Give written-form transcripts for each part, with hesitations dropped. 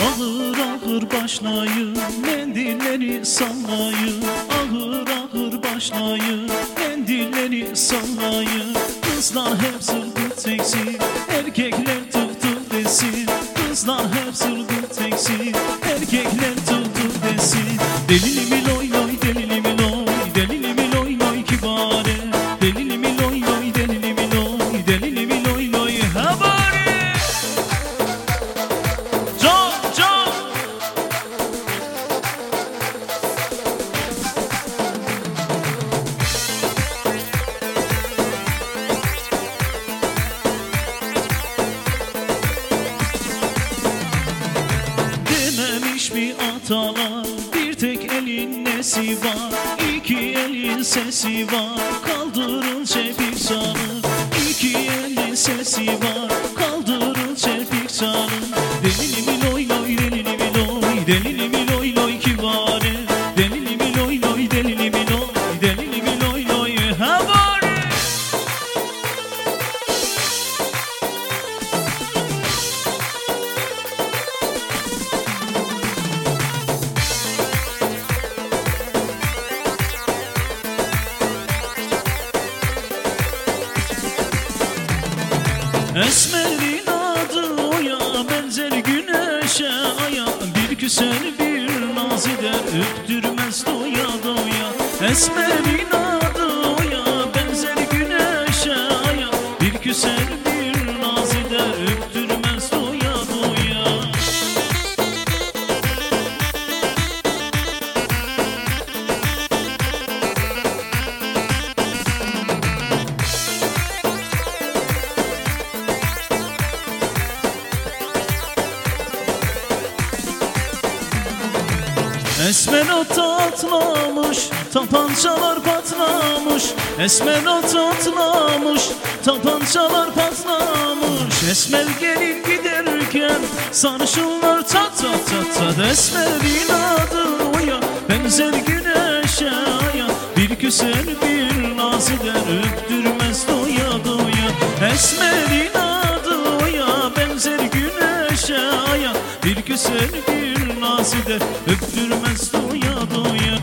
Ağır ağır başlayın, mendilleri sallayın. Ağır ağır başlayın, mendilleri sallayın. Kızlar hep zılgıt çeksin, erkekler tık tık desin. Kızlar hep zılgıt çeksin, erkekler tık tık desin. Delilimi loy loy, delilimi loy, delilimi loy loy kibare. Delilimi loy loy, delilimi loy, delilimi loy loy habari. Çok çok dememiş mi atalar, bir tek elin nesi var, iki elin sesi var, kaldırın çepik sarı. İki elin sesi var, kaldırın çepik sarı. Delilimi loy loy, delilimi loy, delilimi loy loy kibare. Delilimi loy loy, delilimi loy, delilimi loy loy habari. Esmerin adı oya, benzer güneşe aya. Bir güzel bir naz eder, öptürmez doya doya. Esmerin adı oya, benzer güneşe aya. Bir güzel bir naz eder, öptürmez doya doya. Esmer ot atlamış, tapancalar patlamış. Esmer ot atlamış, tapancalar patlamış. Esmer gelin giderken sarışınlar tat tat tat tat. Esmerin adı oya, benzer güneşe aya. Bir güzel bir naz eder, öptürmez doya doya. Esmerin adı oya, benzer güneşe aya. Bir güzel bir naz eder, öptürmez doya doya.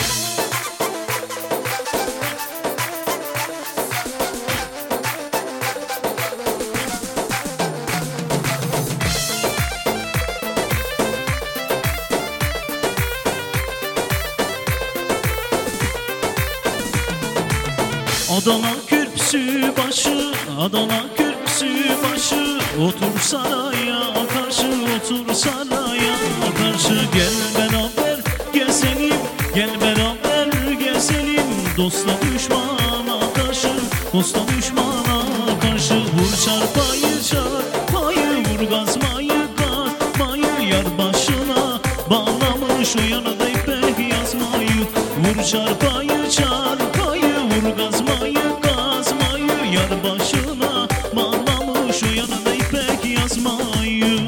Adana kürsü başı, Adana kürsü başı. Otur saraya karşı, otur saraya karşı. Gel beraber gezelim, gel beraber gezelim. Dosta düşmana karşı, dosta düşmana karşı. Vur çarpayı çarpayı, vur gazmayı gazmayı. Yar başına bağlamış, o yana da ipek yazmayı. Vur çarpayı çarpayı, vur gazmayı gazmayı. Yar başına bağlamış, o yana da ipek yazmayı.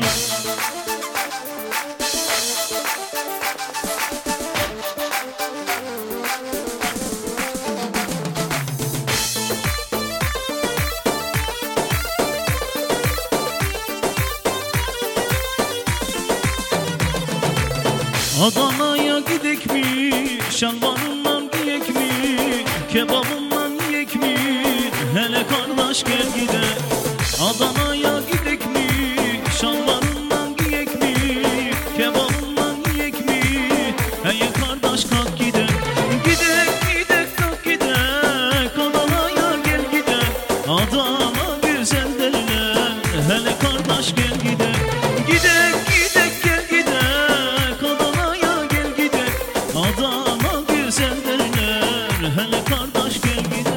Adana'ya gidek mi, şalvarından giyek mi, kebabından yiyek mi, hele kardeş gel gidek. Adana'ya gidek mi, şalvarından giyek mi, kebabından yiyek mi, hele kardeş kalk gidek. Gidek gidek kalk gidek, Adana'ya gel gidek. Adana güzel derler, hele kardeş gel gidek. Gidek gidek gel gidek, Adana'ya gel gidek. Adana güzel derler, hele kardeş gel gidek.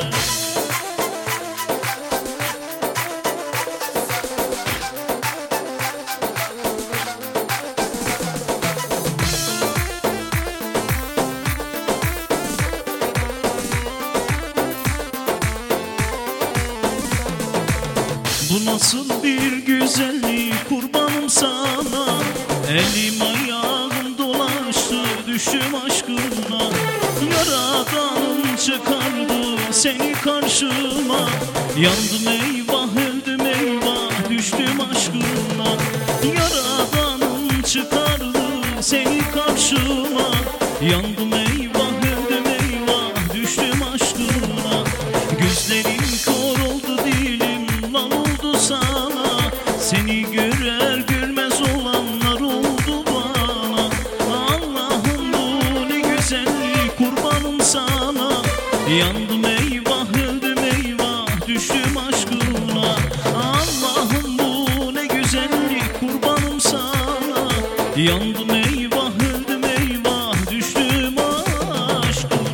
Bu nasıl bir güzellik kurbanım sana. Elim ayağım dolaştı, düştüm aşkına. Yaradanım çıkardı seni karşıma. Yandım eyvah, öldüm eyvah, düştüm aşkına. Yaradanım çıkardı seni karşıma. Yandım eyvah, öldüm eyvah, düştüm aşkına. Gözlerim kor oldu, dilim lal oldu sana. Seni görer görmez olanlar oldu bana. Allah'ım bu ne güzellik, kurbanım sana. Yandım eyvah, öldüm eyvah, düştüm aşkına. Allah'ım bu ne güzellik, kurbanım sana. Yandım eyvah, öldüm eyvah, düştüm aşkına.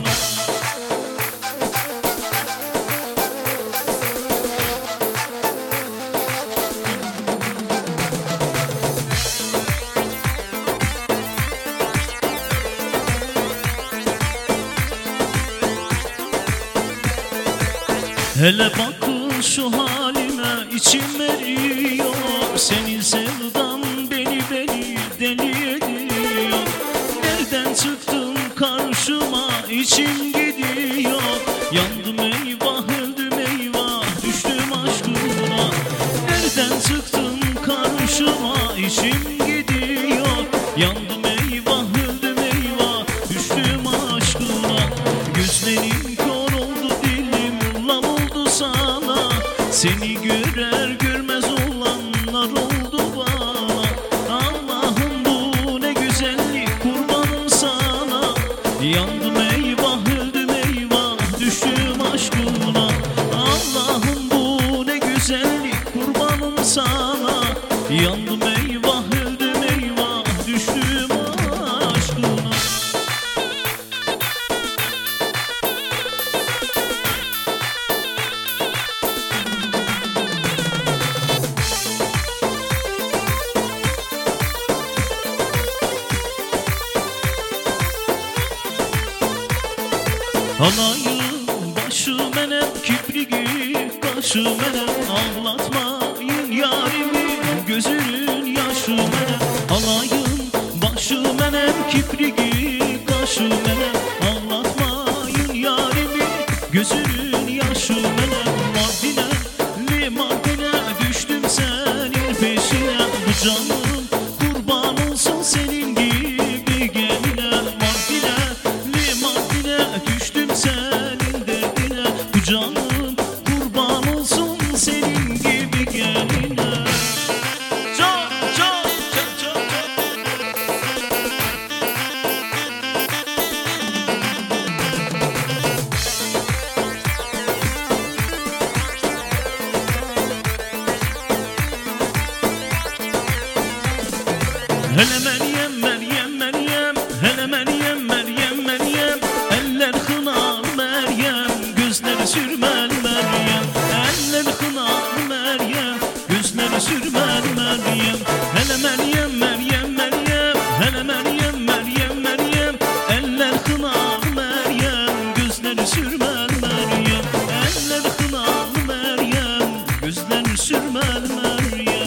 Hele bakın şu halime, içim eriyor. Senin sevdan beni deli ediyor. Nereden çıktın karşıma, içim gidiyor. Yandım eyvah, öldüm eyvah, düştüm aşkına. Nereden çıktın karşıma, içim gidiyor. Yandım eyvah, öldüm eyvah, düştüm aşkına. Gözlerim kor oldu, dilim lal oldu sana. Seni görer görmez olanlar oldu bana. Allah'ım bu ne güzellik, kurbanım sana. Yandım eyvah, öldüm eyvah, düştüm aşkına. Allah'ım bu ne güzellik, kurbanım sana. Yandım eyvah, öldüm eyvah, düştüm aşkına. Alayım başım enem, kiprigi kaşım enem. Ağlatmayın yarimi, gözünün yaşı enem. Alayım başım enem, kiprigi kaşım enem. Ağlatmayın yarimi, gözünün yaşı enem. Mardin'e, Mardin'e düştüm senin peşine. Bu canım kurban olsun senin gibi geline. Mardin'e, düştüm senin derdine. Bu canım kurban olsun senin gibi geline. Çok çok çok çok Hele Meryem, Meryem, Meryem, hele Meryem, Meryem, Meryem. Eller kınalı Meryem, gözleri sürmeli Meryem. Eller kınalı Meryem, gözleri sürmeli Meryem. Hele Meryem, Meryem, Meryem, hele Meryem, Meryem, Meryem. Eller kınalı Meryem, gözleri sürmeli Meryem. Eller kınalı Meryem, gözleri sürmeli Meryem.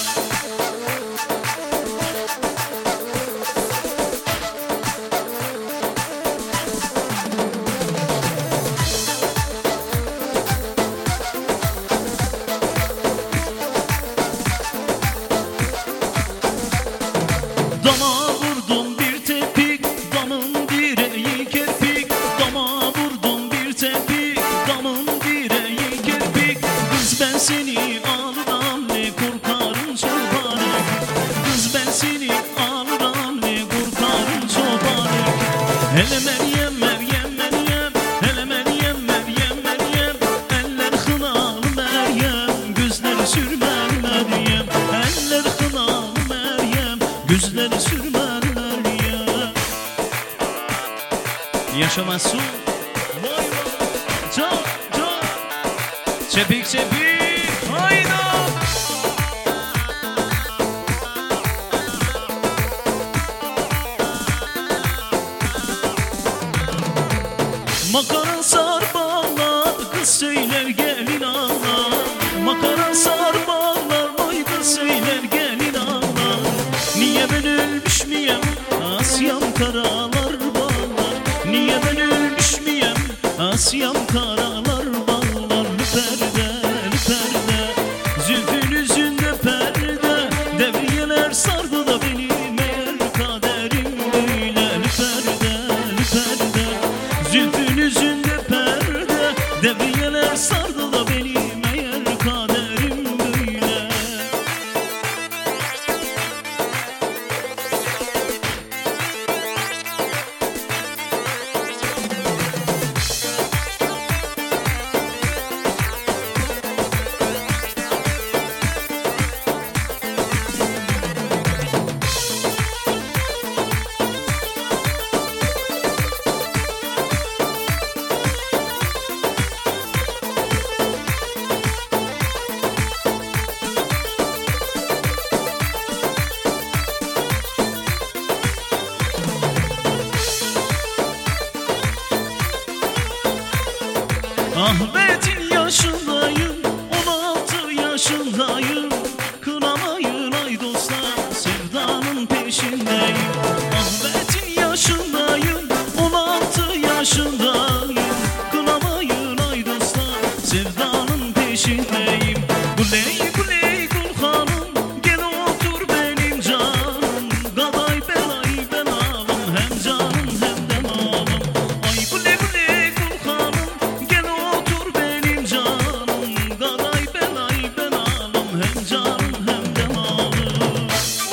Dama vurdum bir tepik, damın direği kerpik. Dama vurdum bir tepik, damın direği kerpik. Kız ben seni alırım, ne korkarım çobanı. Kız ben seni alırım, ne korkarım çobanı. Hele Meryem, Meryem, Meryem, hele Meryem, Meryem, Meryem. Eller kınalı Meryem, gözleri sürmeli Meryem. Eller kınalı Meryem, gözleri sürmeli Meryem. Yaşamazsın vay vay, çok çok. Çepik çepik hayda. Makara sar bağlar, kız söyler gelin ağlar. Makara sar bağlar, oy kız söyler gelin ağlar. Niye ben ölmüş müyem, Asyam karalar bağlar. Niye ben ölmüş müyem, Asyam karalar bağlar. Perde, perde, zülfün yüzünde perde. Devriyeler sardı da beni yüzünde perde, devriyeler sardı da beni, meğer kaderim böyle. Ahmet'in yaşındayım, 16 yaşındayım. Kınamayın ay dostlar, sevdanın peşindeyim. Ahmet'in yaşındayım, 16 yaşındayım. Kınamayın ay dostlar, sevdanın peşindeyim. Guley guley gul hanım, gel otur benim canım. Gaday belay ben alım, hem canım hem de malım. Ay guley guley gul hanım, gel otur benim canım. Gaday belay ben alım, hem canım hem de malım.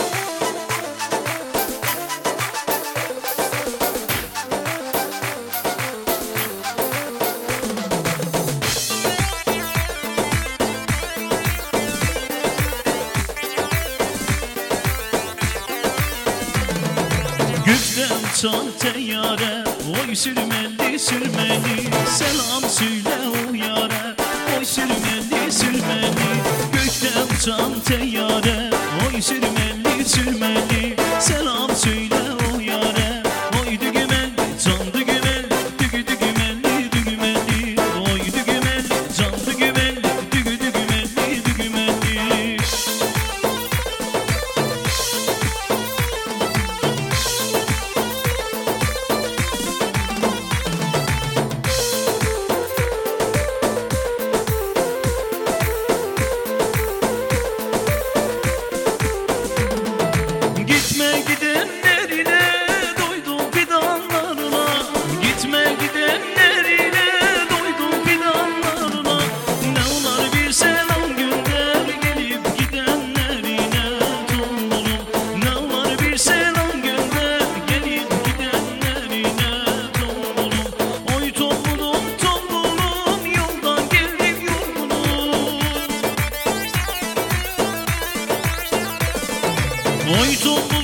Gökten çan teyyare, oy sürmeli sürmeli. Selam söyle o yare, oy sürmeli sürmeli. Gökten çan teyyare, oy sürmeli sürmeli. Selam söyle o yare, oy dügümelli can dügümelli. Dügü dügümelli dügümelli, oy dügümelli can dügümelli. Dügü dügümelli dügümelli. Gitme gidenlerine, doydum fidanlarına. Gitme gidenlerine, doydum fidanlarına. Ne olar bir selam gönder, gelip gidenlerine tombulum. Ne olar bir selam gönder, gelip gidenlerine tombulum. Oy tombulum tombulum, yoldan geldim yorgunum. Oy tombulum